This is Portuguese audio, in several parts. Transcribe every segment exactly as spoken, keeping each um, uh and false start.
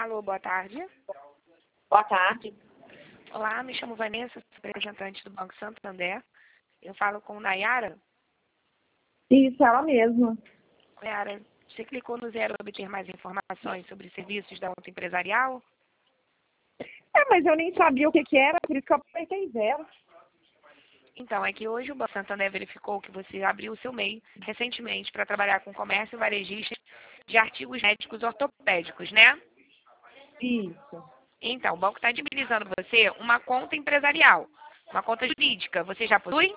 Alô, boa tarde. Boa tarde. Olá, me chamo Vanessa, sou representante do Banco Santander. Eu falo com Nayara. Isso, ela mesma. Nayara, você clicou no zero para obter mais informações sobre serviços da conta empresarial? É, mas eu nem sabia o que que era, por isso que eu apertei zero. Então, é que hoje o Banco Santander verificou que você abriu o seu M E I recentemente para trabalhar com comércio varejista de artigos médicos ortopédicos, né? Isso. Então, o banco está disponibilizando você uma conta empresarial, uma conta jurídica. Você já possui?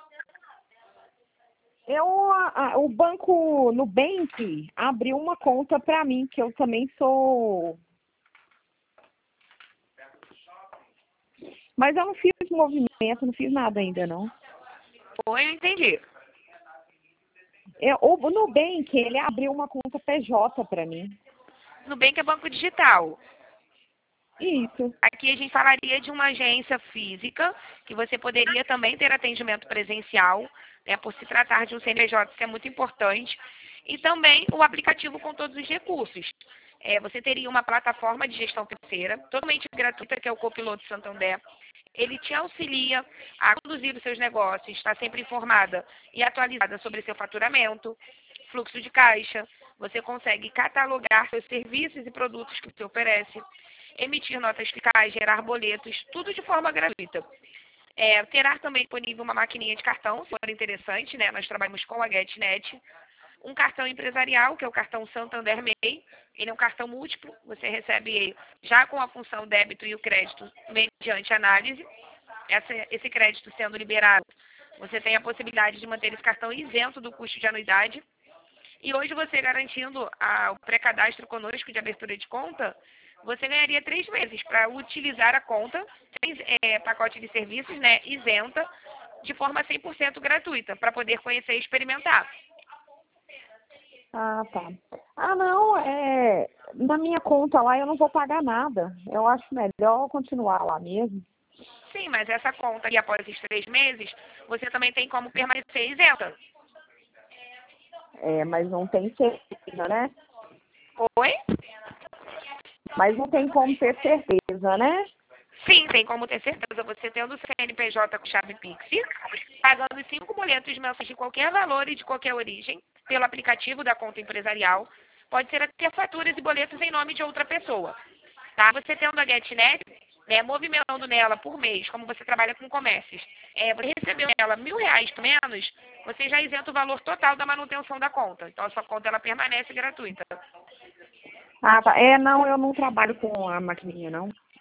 Eu, a- a- o banco Nubank abriu uma conta para mim, que eu também sou... Mas eu não fiz movimento, não fiz nada ainda, não. Foi, eu entendi. Eu, o Nubank, ele abriu uma conta P J para mim. Nubank é banco digital. Isso. Aqui a gente falaria de uma agência física, que você poderia também ter atendimento presencial, né, por se tratar de um C N P J, isso é muito importante. E também o aplicativo com todos os recursos. É, você teria uma plataforma de gestão financeira, totalmente gratuita, que é o Copiloto Santander. Ele te auxilia a conduzir os seus negócios, está sempre informada e atualizada sobre seu faturamento, fluxo de caixa. Você consegue catalogar seus serviços e produtos que você oferece, emitir notas fiscais, gerar boletos, tudo de forma gratuita. É, terá também disponível uma maquininha de cartão, se for interessante, né? Nós trabalhamos com a GetNet. Um cartão empresarial, que é o cartão Santander M E I. Ele é um cartão múltiplo, você recebe ele já com a função débito e o crédito mediante análise. Essa, esse crédito sendo liberado, você tem a possibilidade de manter esse cartão isento do custo de anuidade. E hoje você garantindo a, o pré-cadastro conosco de abertura de conta, você ganharia três meses para utilizar a conta, sem é, pacote de serviços, né, isenta, de forma cem por cento gratuita, para poder conhecer e experimentar. Ah, tá. Ah, não, é... Na minha conta lá eu não vou pagar nada. Eu acho melhor continuar lá mesmo. Sim, mas essa conta aqui, após esses três meses, você também tem como permanecer isenta. É, mas não tem certeza, né? Oi? Mas não tem como ter certeza, né? Sim, tem como ter certeza. Você tendo o C N P J com chave Pix, pagando cinco boletos mensais de qualquer valor e de qualquer origem, pelo aplicativo da conta empresarial, pode ser até faturas e boletos em nome de outra pessoa. Tá? Você tendo a GetNet, né, movimentando nela por mês, como você trabalha com comércios, é, você recebeu nela mil reais por menos, você já isenta o valor total da manutenção da conta. Então, a sua conta ela permanece gratuita. Ah, tá. É, não, eu não trabalho com a maquininha, não.